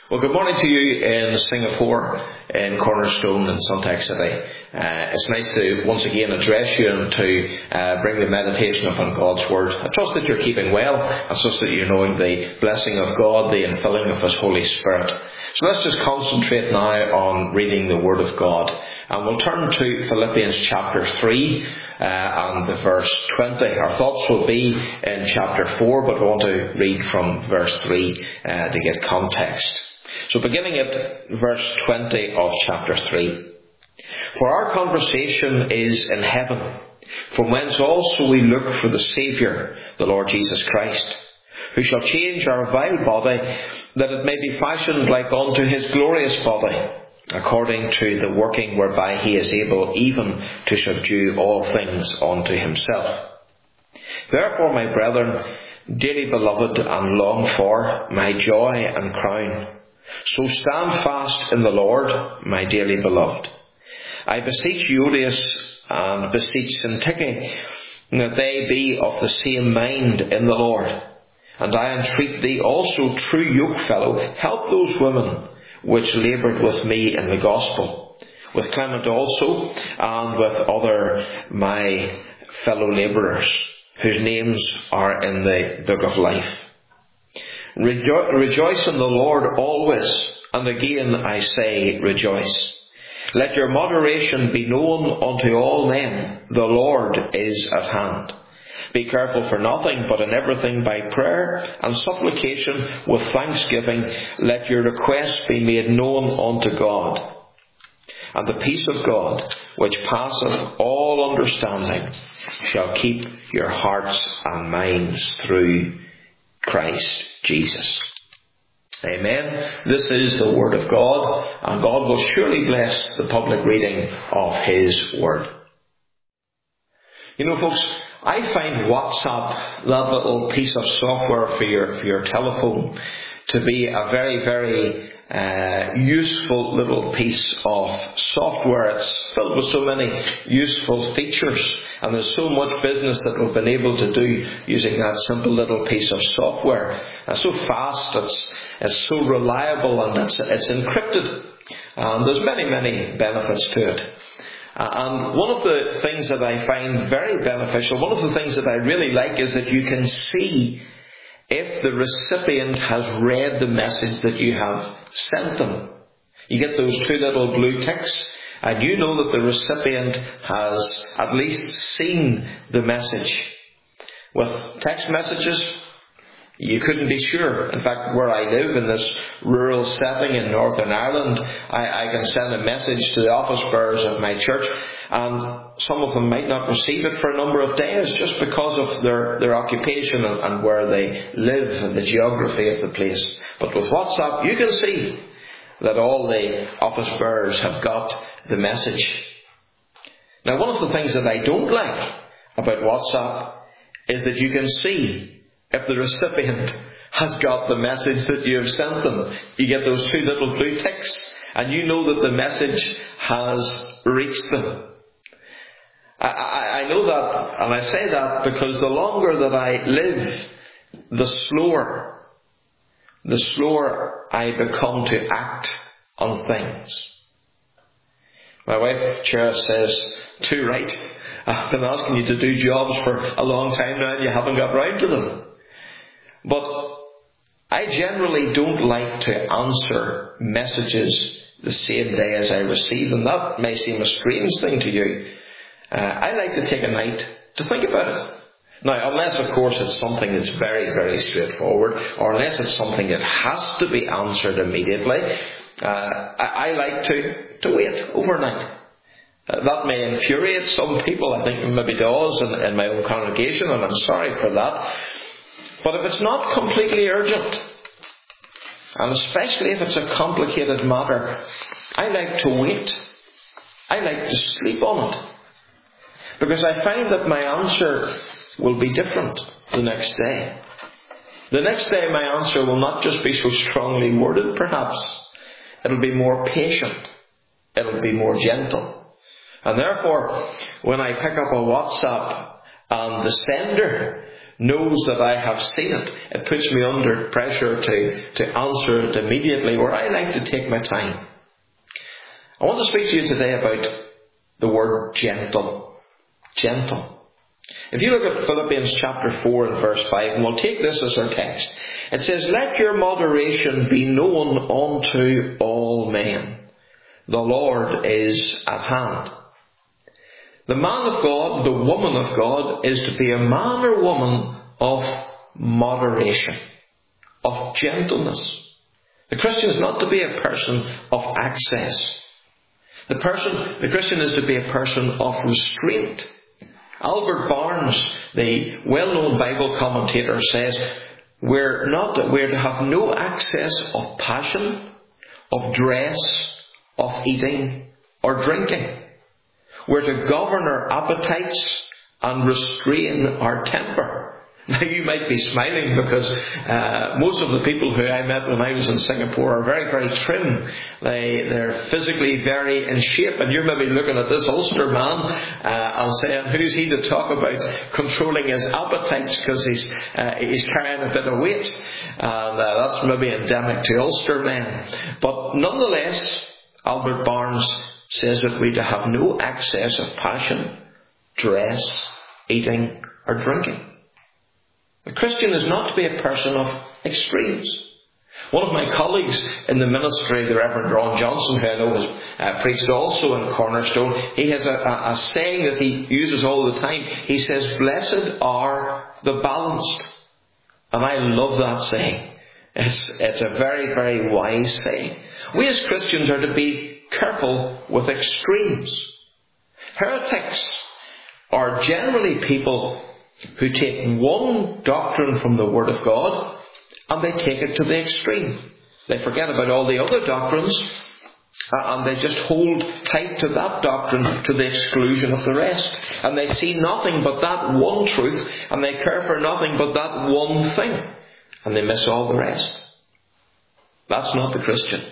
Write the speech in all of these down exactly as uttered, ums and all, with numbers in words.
Well, good morning to you in Singapore, in Cornerstone, in Suntec City. Uh, it's nice to once again address you and to uh, bring the meditation upon God's Word. I trust that you're keeping well. I trust that you're knowing the blessing of God, the infilling of His Holy Spirit. So let's just concentrate now on reading the Word of God. And we'll turn to Philippians chapter three uh, and the verse twenty. Our thoughts will be in chapter four, but we want to read from verse three uh, to get context. So beginning at verse twenty of chapter three. For our conversation is in heaven, from whence also we look for the Saviour, the Lord Jesus Christ, who shall change our vile body, that it may be fashioned like unto His glorious body, according to the working whereby He is able even to subdue all things unto Himself. Therefore, my brethren, dearly beloved and longed for, my joy and crown, so stand fast in the Lord, my dearly beloved. I beseech Euodias and beseech Syntyche that they be of the same mind in the Lord. And I entreat thee also, true yokefellow, help those women which laboured with me in the gospel, with Clement also, and with other my fellow labourers, whose names are in the book of life. Rejo- rejoice in the Lord always, and again I say rejoice. Let your moderation be known unto all men. The Lord is at hand. Be careful for nothing, but in everything by prayer and supplication with thanksgiving, let your requests be made known unto God. And the peace of God, which passeth all understanding, shall keep your hearts and minds through Christ Jesus. Amen. This is the Word of God, and God will surely bless the public reading of His Word. You know, folks, I find WhatsApp, that little piece of software for your for your telephone, to be a very, very uh, useful little piece of software. It's filled with so many useful features, and there's so much business that we've been able to do using that simple little piece of software. It's so fast, it's it's so reliable, and it's it's encrypted. And there's many, many benefits to it. Uh, and one of the things that I find very beneficial, one of the things that I really like, is that you can see if the recipient has read the message that you have sent them. You get those two little blue ticks, and you know that the recipient has at least seen the message. With text messages, you couldn't be sure. In fact, where I live, in this rural setting in Northern Ireland, I, I can send a message to the office bearers of my church, and some of them might not receive it for a number of days just because of their, their occupation and, and where they live and the geography of the place. But with WhatsApp, you can see that all the office bearers have got the message. Now, one of the things that I don't like about WhatsApp is that you can see if the recipient has got the message that you have sent them. You get those two little blue ticks, and you know that the message has reached them. I, I, I know that, and I say that because the longer that I live, the slower, the slower I become to act on things. My wife, Chera, says, too right, I've been asking you to do jobs for a long time now and you haven't got round to them. But I generally don't like to answer messages the same day as I receive them. That may seem a strange thing to you. Uh, I like to take a night to think about it. Now, unless, of course, it's something that's very, very straightforward, or unless it's something that has to be answered immediately, uh, I, I like to, to wait overnight. Uh, that may infuriate some people. I think it maybe does in, in my own congregation, and I'm sorry for that. But if it's not completely urgent, and especially if it's a complicated matter, I like to wait. I like to sleep on it. Because I find that my answer will be different the next day. The next day my answer will not just be so strongly worded, perhaps. It'll be more patient. It'll be more gentle. And therefore, when I pick up a WhatsApp and the sender knows that I have seen it. It puts me under pressure to, to answer it immediately, where I like to take my time. I want to speak to you today about the word gentle. Gentle. If you look at Philippians chapter four and verse five, and we'll take this as our text. It says, let your moderation be known unto all men. The Lord is at hand. The man of God, the woman of God, is to be a man or woman of moderation, of gentleness. The Christian is not to be a person of access. The person, the Christian is to be a person of restraint. Albert Barnes, the well-known Bible commentator, says, we're not, we're to have no access of passion, of dress, of eating or drinking. We're to govern our appetites and restrain our temper. Now you might be smiling because uh, most of the people who I met when I was in Singapore are very, very trim. They, they're physically very in shape, and you're maybe looking at this Ulster man uh, and saying, who's he to talk about controlling his appetites because he's, uh, he's carrying a bit of weight. And uh, that's maybe endemic to Ulster men. But nonetheless, Albert Barnes says that we to have no access of passion, dress, eating or drinking. The Christian is not to be a person of extremes. One of my colleagues in the ministry, the Reverend Ron Johnson, who I know has uh, preached also in Cornerstone, he has a, a, a saying that he uses all the time. He says, blessed are the balanced. And I love that saying. It's, it's a very, very wise saying. We as Christians are to be careful with extremes. Heretics are generally people who take one doctrine from the Word of God and they take it to the extreme. They forget about all the other doctrines and they just hold tight to that doctrine to the exclusion of the rest. And they see nothing but that one truth and they care for nothing but that one thing. And they miss all the rest. That's not the Christian.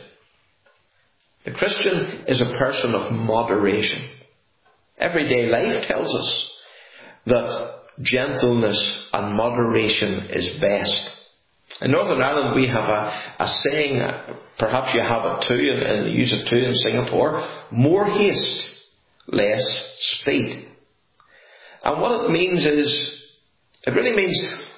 The Christian is a person of moderation. Everyday life tells us that gentleness and moderation is best. In Northern Ireland we have a, a saying, perhaps you have it too, and, and use it too in Singapore, more haste, less speed. And what it means is, it really means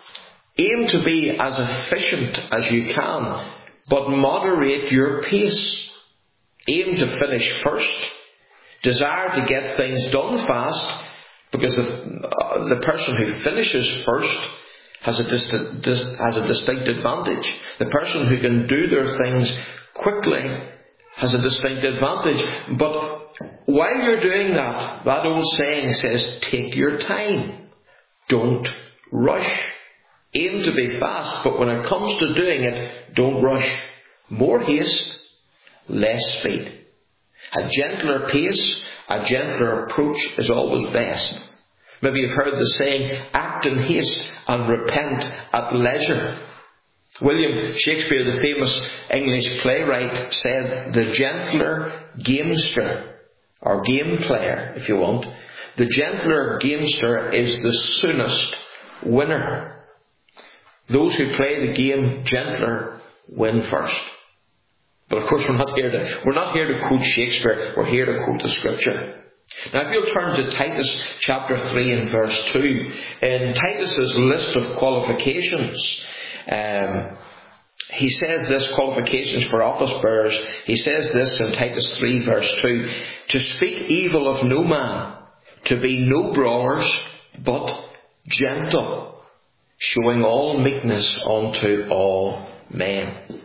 aim to be as efficient as you can, but moderate your pace. Aim to finish first. Desire to get things done fast, because the, uh, the person who finishes first has a, dis- dis- has a distinct advantage. The person who can do their things quickly has a distinct advantage. But while you're doing that, that old saying says, take your time. Don't rush. Aim to be fast, but when it comes to doing it, don't rush. More haste, less speed. A gentler pace, a gentler approach is always best. Maybe you've heard the saying, act in haste and repent at leisure. William Shakespeare, the famous English playwright, said, the gentler gamester, or game player if you want, the gentler gamester is the soonest winner. Those who play the game gentler win first. But of course we're not here to, we're not here to quote Shakespeare, we're here to quote the Scripture. Now if you'll turn to Titus chapter three and verse two, in Titus's list of qualifications, um, he says this, qualifications for office bearers, he says this in Titus three verse two, to speak evil of no man, to be no brawlers, but gentle, showing all meekness unto all men.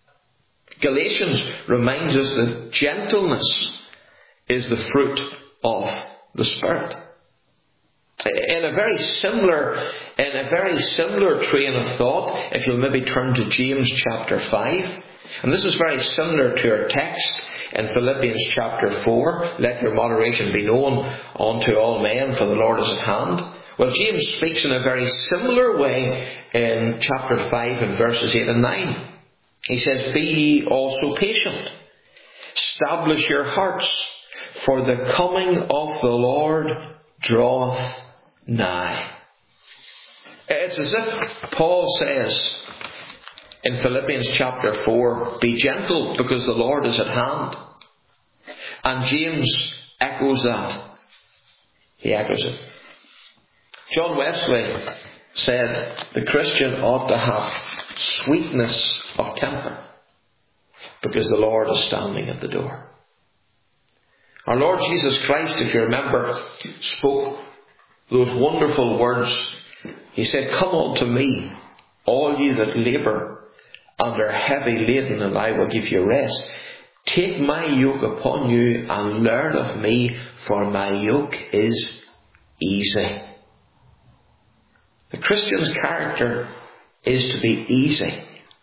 Galatians reminds us that gentleness is the fruit of the Spirit. In a very similar, in a very similar train of thought, if you'll maybe turn to James chapter five, and this is very similar to our text in Philippians chapter four, let your moderation be known unto all men, for the Lord is at hand. Well, James speaks in a very similar way in chapter five and verses eight and nine. He says, be ye also patient. Establish your hearts, for the coming of the Lord draweth nigh. It's as if Paul says in Philippians chapter four, be gentle because the Lord is at hand. And James echoes that. He echoes it. John Wesley said the Christian ought to have sweetness of temper because the Lord is standing at the door. Our Lord Jesus Christ, if you remember, spoke those wonderful words. He said, come unto me, all ye that labour and are heavy laden, and I will give you rest. Take my yoke upon you and learn of me, for my yoke is easy. The Christian's character is to be easy.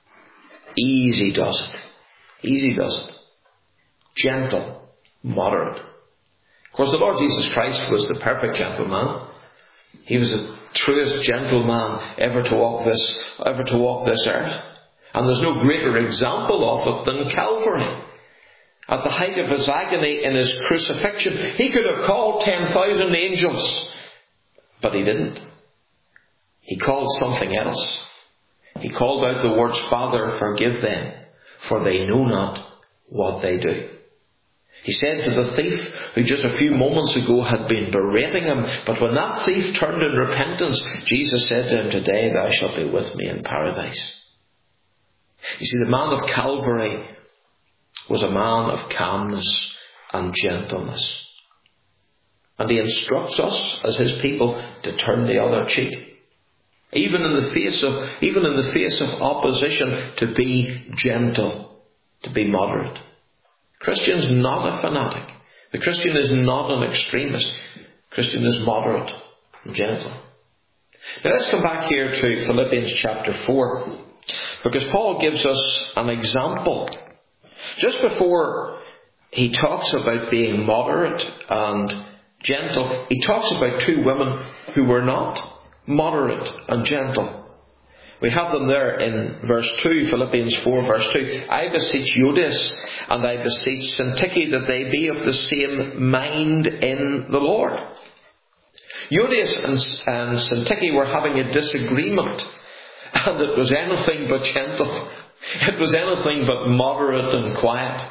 Easy does it. Easy does it. Gentle. Moderate. Of course, the Lord Jesus Christ was the perfect gentleman. He was the truest gentleman ever to walk this, ever to walk this earth. And there's no greater example of it than Calvary. At the height of his agony in his crucifixion, he could have called ten thousand angels. But he didn't. He called something else. He called out the words, Father, forgive them, for they know not what they do. He said to the thief, who just a few moments ago had been berating him, but when that thief turned in repentance, Jesus said to him, today thou shalt be with me in paradise. You see, the man of Calvary was a man of calmness and gentleness. And he instructs us as his people to turn the other cheek. Even in the face of, even in the face of opposition, to be gentle, to be moderate. Christian's not a fanatic. The Christian is not an extremist. The Christian is moderate and gentle. Now let's come back here to Philippians chapter four. Because Paul gives us an example. Just before he talks about being moderate and gentle, he talks about two women who were not moderate and gentle. We have them there in verse two, Philippians four verse two. I beseech Euodias and I beseech Syntyche that they be of the same mind in the Lord. Euodias and, and Syntyche were having a disagreement, and it was anything but gentle. It was anything but moderate and quiet.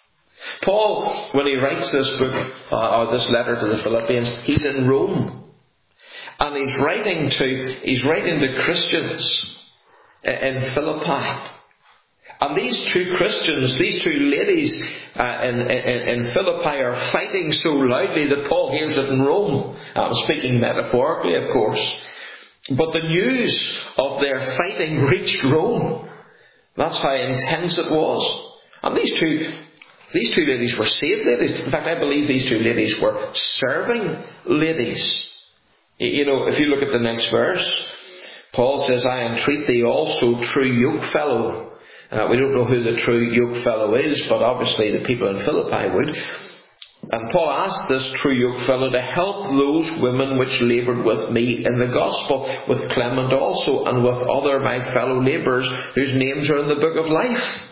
Paul, when he writes this book, uh, or this letter to the Philippians, he's in Rome. And he's writing to, he's writing to Christians in Philippi. And these two Christians, these two ladies uh, in, in, in Philippi are fighting so loudly that Paul hears it in Rome. I'm speaking metaphorically, of course. But the news of their fighting reached Rome. That's how intense it was. And these two, these two ladies were saved ladies. In fact, I believe these two ladies were serving ladies. You know, if you look at the next verse, Paul says, I entreat thee also, true yoke fellow. Uh, we don't know who the true yoke fellow is, but obviously the people in Philippi would. And Paul asked this true yoke fellow to help those women which laboured with me in the gospel, with Clement also, and with other my fellow labourers whose names are in the book of life.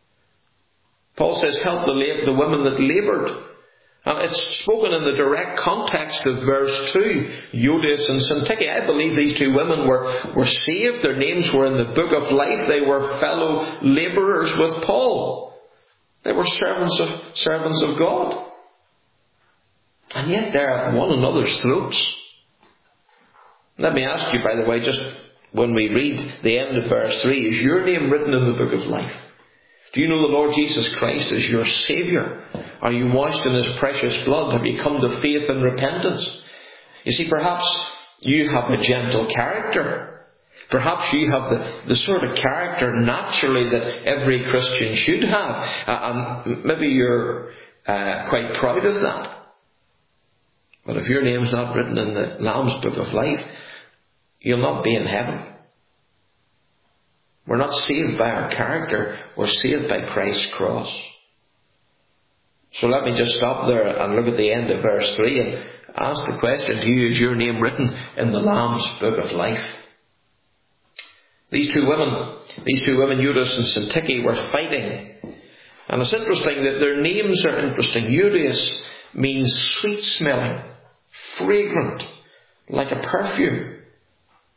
Paul says, help the, lab- the women that laboured. And it's spoken in the direct context of verse two, Euodias and Syntyche. I believe these two women were, were saved. Their names were in the book of life. They were fellow labourers with Paul. They were servants of servants of God. And yet they're at one another's throats. Let me ask you, by the way, just when we read the end of verse three, is your name written in the book of life? Do you know the Lord Jesus Christ as your Saviour? Are you washed in His precious blood? Have you come to faith and repentance? You see, perhaps you have a gentle character. Perhaps you have the, the sort of character naturally that every Christian should have. Uh, and maybe you're uh, quite proud of that. But if your name's not written in the Lamb's Book of Life, you'll not be in heaven. We're not saved by our character, we're saved by Christ's cross. So let me just stop there and look at the end of verse three and ask the question to you, is your name written in the Lamb's Book of Life? These two women, these two women, Euodias and Syntyche, were fighting. And it's interesting that their names are interesting. Euodias means sweet smelling, fragrant, like a perfume.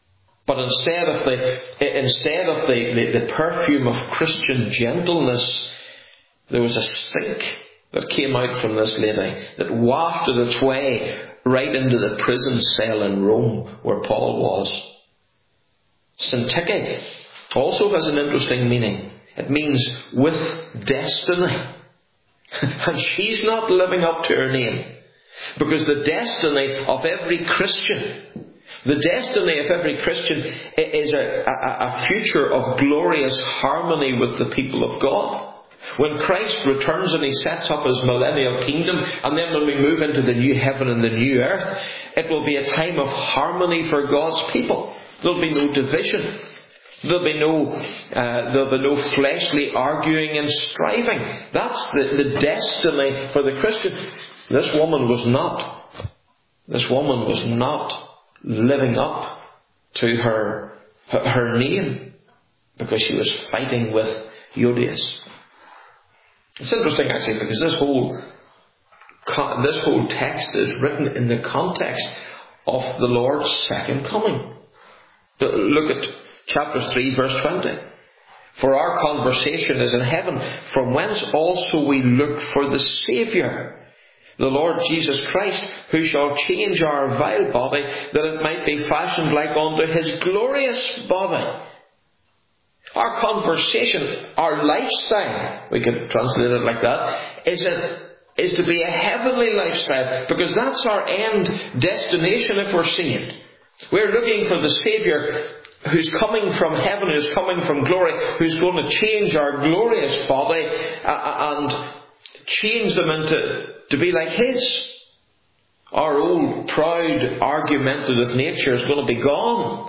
But instead of the instead of the, the, the perfume of Christian gentleness, there was a stink that came out from this lady that wafted its way right into the prison cell in Rome where Paul was. Syntyche also has an interesting meaning. It means with destiny. And she's not living up to her name. Because the destiny of every Christian, the destiny of every Christian is a, a, a future of glorious harmony with the people of God. When Christ returns and He sets up His millennial kingdom, and then when we move into the new heaven and the new earth, it will be a time of harmony for God's people. There'll be no division. There'll be no, uh, there'll be no fleshly arguing and striving. That's the, the destiny for the Christian. This woman was not. This woman was not living up to her, her, her name, because she was fighting with Euodias. It's interesting actually, because this whole this whole text is written in the context of the Lord's second coming. Look at chapter three, verse twenty. For our conversation is in heaven, from whence also we look for the Saviour, the Lord Jesus Christ, who shall change our vile body, that it might be fashioned like unto His glorious body. Our conversation, our lifestyle, we could translate it like that, is, a, is to be a heavenly lifestyle, because that's our end destination if we're saved. We're looking for the Saviour who's coming from heaven, who's coming from glory, who's going to change our glorious body uh, and change them into to be like His. Our old, proud, argumentative nature is going to be gone.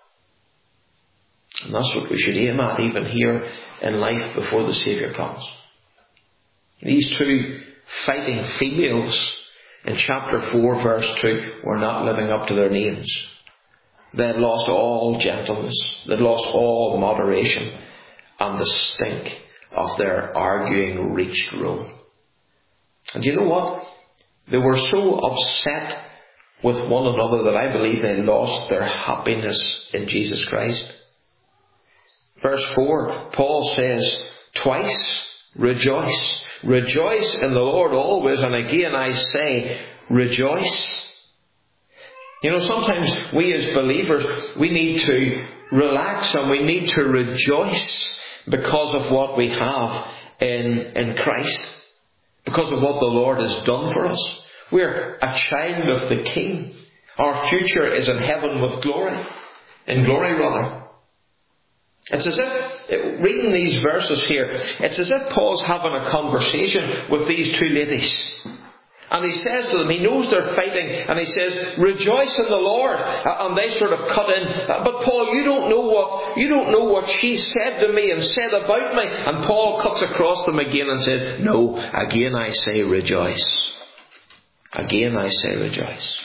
And that's what we should aim at even here in life before the Saviour comes. These two fighting females in chapter four verse two were not living up to their names. They had lost all gentleness. They had lost all moderation. And the stink of their arguing reached Rome. And you know what? They were so upset with one another that I believe they lost their happiness in Jesus Christ. Verse four, Paul says twice, rejoice. Rejoice in the Lord always, and again I say, rejoice. You know, sometimes we as believers, we need to relax and we need to rejoice because of what we have in, in Christ. Because of what the Lord has done for us. We're a child of the King. Our future is in heaven with glory. In glory, rather. It's as if, reading these verses here, it's as if Paul's having a conversation with these two ladies. And he says to them, he knows they're fighting, and he says, rejoice in the Lord. And they sort of cut in, but Paul, you don't know what, you don't know what she said to me and said about me. And Paul cuts across them again and says, no, again I say rejoice. Again I say rejoice.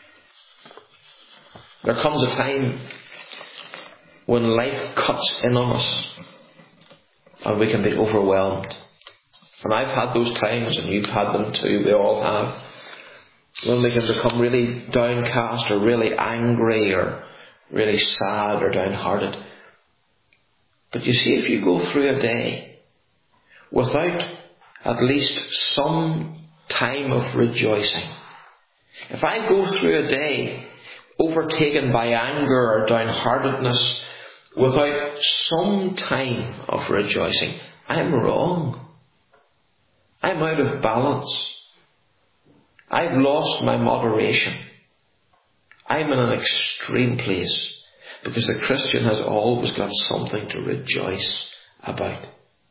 There comes a time when life cuts in on us and we can be overwhelmed. And I've had those times, and you've had them too, we all have, when we can become really downcast or really angry or really sad or downhearted. But you see, if you go through a day without at least some time of rejoicing, if I go through a day overtaken by anger or downheartedness without some time of rejoicing, I'm wrong. I'm out of balance. I've lost my moderation. I'm in an extreme place, because the Christian has always got something to rejoice about.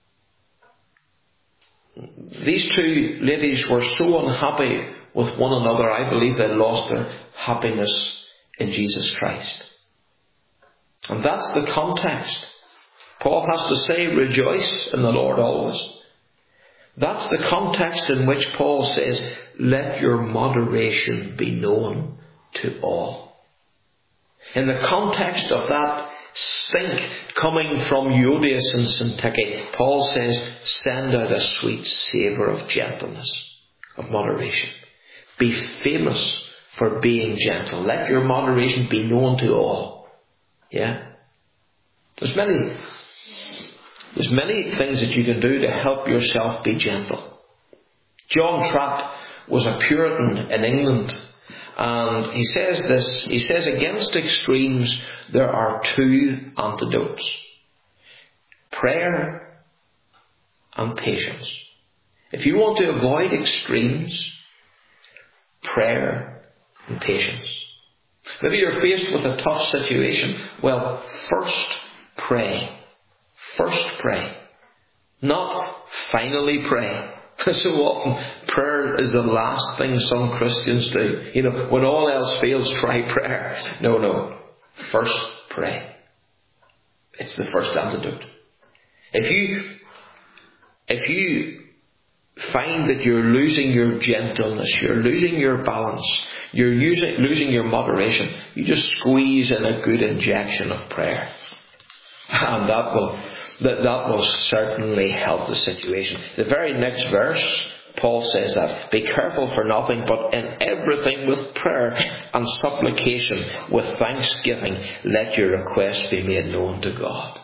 These two ladies were so unhappy with one another, I believe they lost their happiness in Jesus Christ. And that's the context. Paul has to say, rejoice in the Lord always. That's the context in which Paul says, let your moderation be known to all. In the context of that stink coming from Euodias and Syntyche, Paul says, send out a sweet savour of gentleness, of moderation. Be famous for being gentle. Let your moderation be known to all. Yeah. There's many, there's many things that you can do to help yourself be gentle. John Trapp was a Puritan in England, and he says this, he says, against extremes there are two antidotes: prayer and patience. If you want to avoid extremes, prayer and patience. Maybe you're faced with a tough situation. Well, first pray. First pray. Not finally pray. So often, prayer is the last thing some Christians do. You know, when all else fails, try prayer. No, no. First pray. It's the first antidote. If you, if you find that you're losing your gentleness, you're losing your balance, you're using, losing your moderation, you just squeeze in a good injection of prayer. And that will, that, that will certainly help the situation. The very next verse, Paul says that, be careful for nothing, but in everything with prayer and supplication, with thanksgiving, let your requests be made known to God.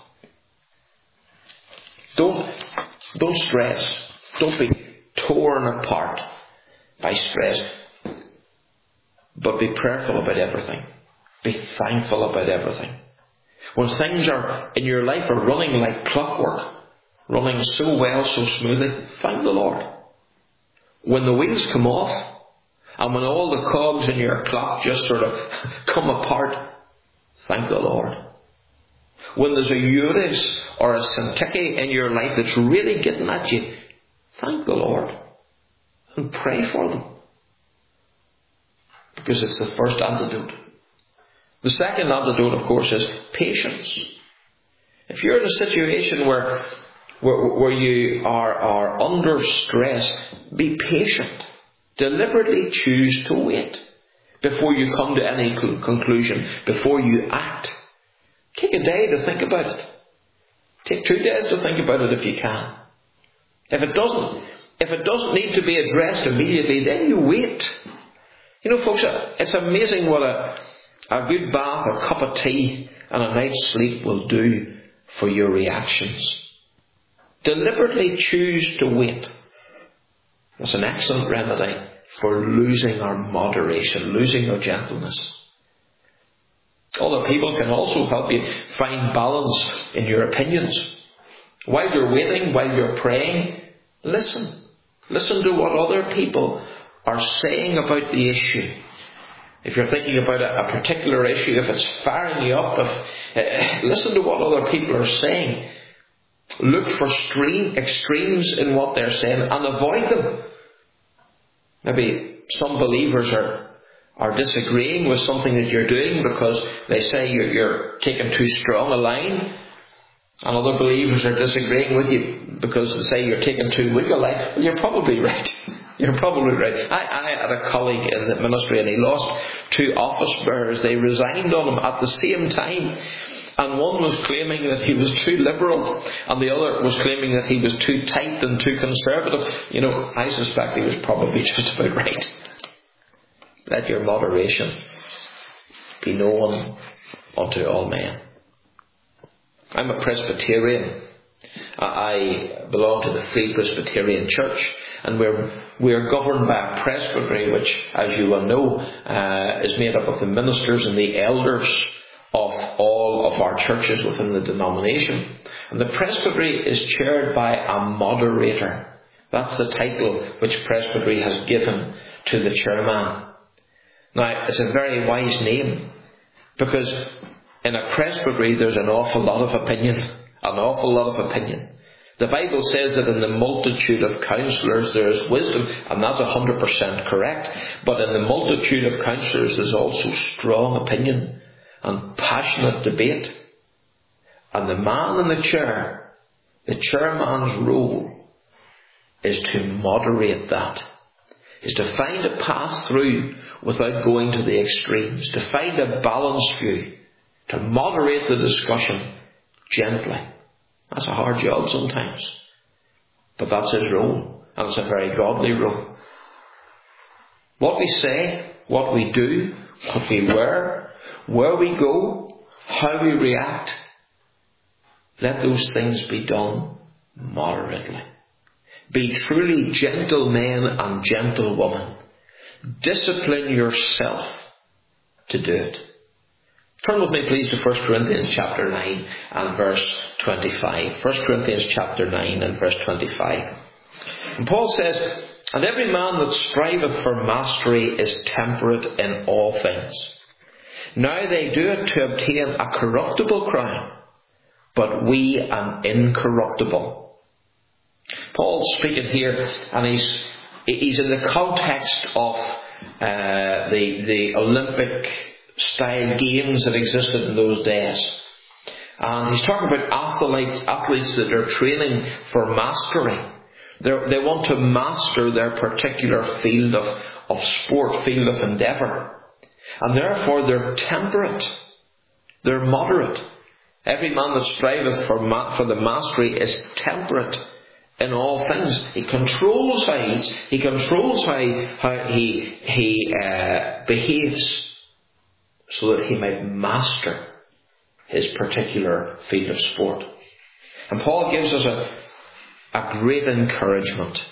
Don't, don't stress. Don't be torn apart by stress. But be prayerful about everything. Be thankful about everything. When things are in your life are running like clockwork, running so well, so smoothly, thank the Lord. When the wheels come off, and when all the cogs in your clock just sort of come apart, thank the Lord. When there's a Judas or a Syntyche in your life that's really getting at you, thank the Lord. And pray for them. Because it's the first antidote. The second antidote, of course, is patience. If you're in a situation where where, where you are, are under stress, be patient. Deliberately choose to wait before you come to any conclusion, before you act. Take a day to think about it. Take two days to think about it if you can. If it doesn't, if it doesn't need to be addressed immediately, then you wait. You know, folks, it's amazing what a, a good bath, a cup of tea, and a night's sleep will do for your reactions. Deliberately choose to wait. That's an excellent remedy for losing our moderation, losing our gentleness. Other people can also help you find balance in your opinions. While you're waiting, while you're praying, listen. Listen to what other people are saying about the issue. If you're thinking about a, a particular issue, if it's firing you up, if, uh, listen to what other people are saying. Look for stream, extremes in what they're saying and avoid them. Maybe some believers are, are disagreeing with something that you're doing because they say you're, you're taking too strong a line. And other believers are disagreeing with you because they say you're taking too weak a line. Well, you're probably right. You're probably right. I, I had a colleague in the ministry and he lost two office bearers. They resigned on him at the same time. And one was claiming that he was too liberal and the other was claiming that he was too tight and too conservative. You know, I suspect he was probably just about right. Let your moderation be known unto all men. I'm a Presbyterian. I belong to the Free Presbyterian Church, and we're we're governed by a presbytery which, as you will know, uh, is made up of the ministers and the elders of all of our churches within the denomination. And the presbytery is chaired by a moderator. That's the title which presbytery has given to the chairman. Now, it's a very wise name, because in a presbytery there's an awful lot of opinion. An awful lot of opinion. The Bible says that in the multitude of counsellors there is wisdom, and that's one hundred percent correct. But in the multitude of counsellors there's also strong opinion and passionate debate. And the man in the chair, the chairman's role, is to moderate that. Is to find a path through without going to the extremes. To find a balanced view. To moderate the discussion gently. That's a hard job sometimes. But that's his role. And it's a very godly role. What we say, what we do, what we wear, where we go, how we react, let those things be done moderately. Be truly gentle men and gentle women. Discipline yourself to do it. Turn with me please to First Corinthians chapter nine and verse twenty-five. First Corinthians chapter nine and verse twenty-five. And Paul says, "And every man that striveth for mastery is temperate in all things. Now they do it to obtain a corruptible crown, but we an incorruptible." Paul's speaking here, and he's he's in the context of uh, the the Olympic style games that existed in those days, and he's talking about athletes athletes that are training for mastery. They're, they want to master their particular field of of sport, field of endeavour, and therefore they're temperate, they're moderate. Every man that striveth for ma- for the mastery is temperate in all things. He controls how he eats. He controls how, how he, he uh, behaves, so that he might master his particular field of sport. And Paul gives us a, a great encouragement.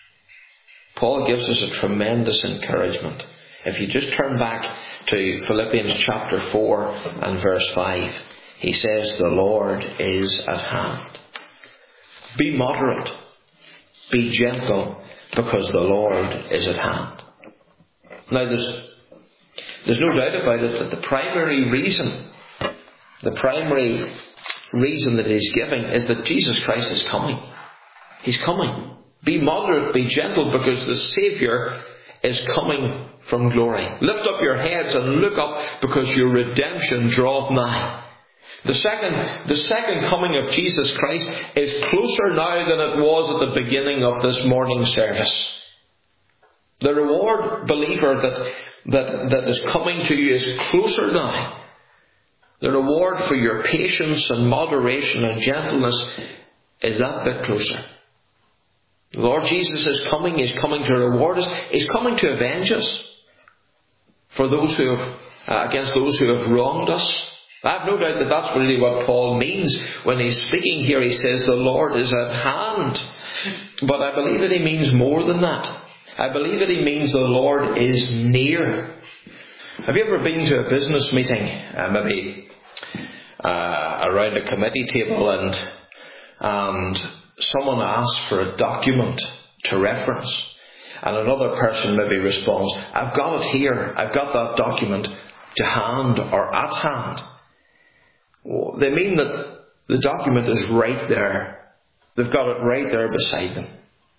Paul gives us a tremendous encouragement. If you just turn back to Philippians chapter four and verse five, he says, "The Lord is at hand. Be moderate, be gentle, because the Lord is at hand." Now there's, there's no doubt about it that the primary reason, the primary reason that he's giving is that Jesus Christ is coming. He's coming. Be moderate, be gentle, because the Saviour is coming from glory. Lift up your heads and look up, because your redemption draweth nigh. The second, the second coming of Jesus Christ is closer now than it was at the beginning of this morning service. The reward, believer, that, that, that is coming to you is closer now. The reward for your patience and moderation and gentleness is that bit closer. The Lord Jesus is coming. He's coming to reward us. He's coming to avenge us for those who have, uh, against those who have wronged us. I have no doubt that that's really what Paul means when he's speaking here. He says the Lord is at hand. But I believe that he means more than that. I believe that he means the Lord is near. Have you ever been to a business meeting, uh, maybe uh, around a committee table, and and someone asks for a document to reference, and another person maybe responds, "I've got it here. I've got that document to hand or at hand." Well, they mean that the document is right there. They've got it right there beside them.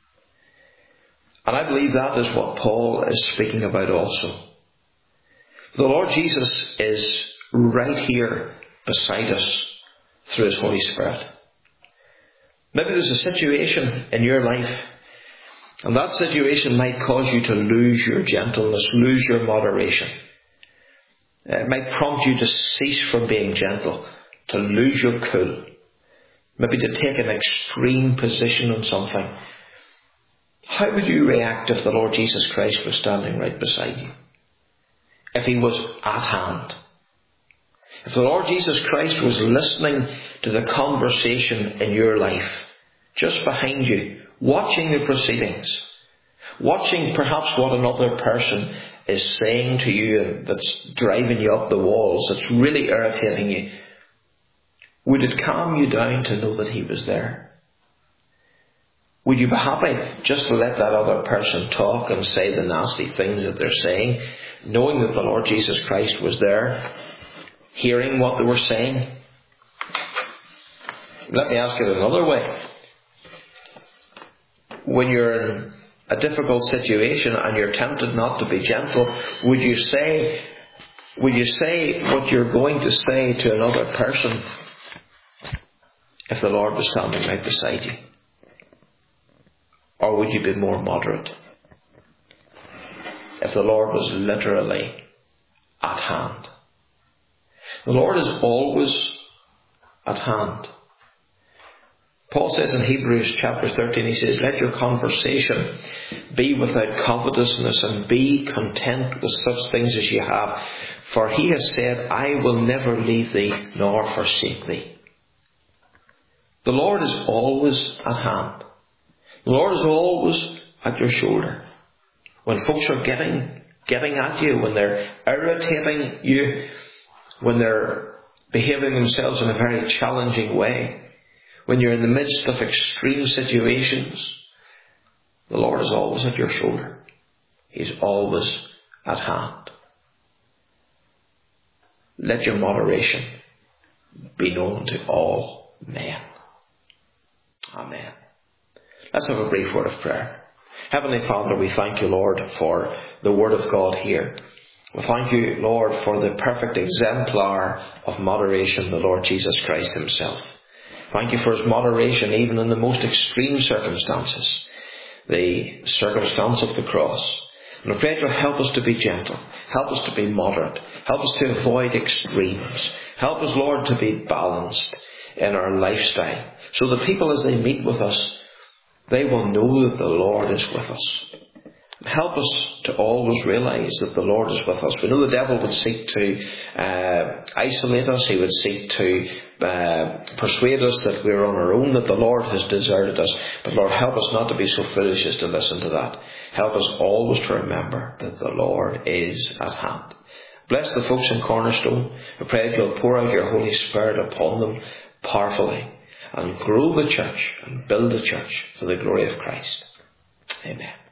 And I believe that is what Paul is speaking about also. The Lord Jesus is right here beside us through His Holy Spirit. Maybe there's a situation in your life, and that situation might cause you to lose your gentleness, lose your moderation. It might prompt you to cease from being gentle, to lose your cool, maybe to take an extreme position on something. How would you react if the Lord Jesus Christ was standing right beside you? If He was at hand? If the Lord Jesus Christ was listening to the conversation in your life, just behind you, watching the proceedings, watching perhaps what another person is saying to you that's driving you up the walls, that's really irritating you, would it calm you down to know that He was there? Would you be happy just to let that other person talk and say the nasty things that they're saying, knowing that the Lord Jesus Christ was there, hearing what they were saying? Let me ask it another way. When you're in a difficult situation and you're tempted not to be gentle, would you say, would you say what you're going to say to another person if the Lord was standing right beside you? Or would you be more moderate if the Lord was literally at hand? The Lord is always at hand. Paul says in Hebrews chapter thirteen, he says, "Let your conversation be without covetousness, and be content with such things as you have. For he has said, I will never leave thee nor forsake thee. The Lord is always at hand. The Lord is always at your shoulder. When folks are getting, getting at you, when they're irritating you, when they're behaving themselves in a very challenging way, when you're in the midst of extreme situations, the Lord is always at your shoulder. He's always at hand. Let your moderation be known to all men. Amen. Let's have a brief word of prayer. Heavenly Father, we thank you, Lord, for the word of God here. We thank you, Lord, for the perfect exemplar of moderation, the Lord Jesus Christ himself. Thank you for his moderation even in the most extreme circumstances, the circumstance of the cross. And I pray you'll help us to be gentle, help us to be moderate, help us to avoid extremes, help us, Lord, to be balanced in our lifestyle, so that people as they meet with us, they will know that the Lord is with us. Help us to always realise that the Lord is with us. We know the devil would seek to uh, isolate us. He would seek to uh, persuade us that we're on our own, that the Lord has deserted us. But Lord, help us not to be so foolish as to listen to that. Help us always to remember that the Lord is at hand. Bless the folks in Cornerstone. I pray that you'll pour out your Holy Spirit upon them powerfully and grow the church and build the church for the glory of Christ. Amen.